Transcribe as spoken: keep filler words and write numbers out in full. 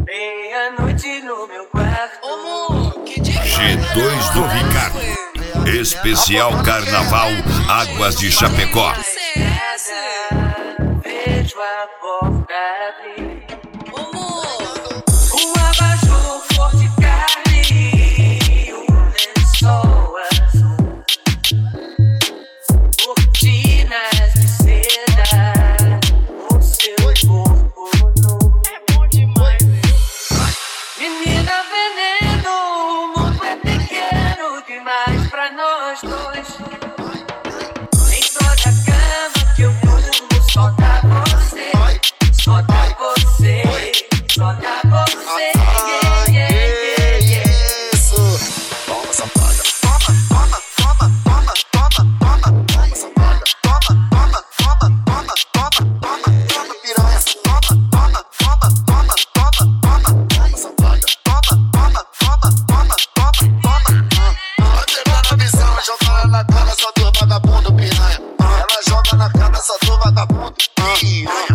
Meia-noite no meu quarto. G dois do Ricardo. Especial Carnaval Águas de Chapecó. Vejo a porta abrir. Um abajur cor de carne e um lençol azul. Cortinas de seda, o seu corpo nu. É bom demais, menina veneno, o mundo é pequeno demais pra nós dois. Dentro da cama que eu durmo, só dá você, só dá você, só dá você. Yeah, yeah, yeah, yeah. Isso. Toma safada. Toma, toma, toma, toma, toma, toma, toma safada. Toma, toma, toma, toma, toma, toma, toma piranha. Toma, toma, toma, toma, toma, toma, toma safada. Toma, toma, toma, toma, toma, toma. Pode chegar na visão, joga ela na cara, só tu vagabundo piranha. Ela joga na cara, só tu vagabundo piranha.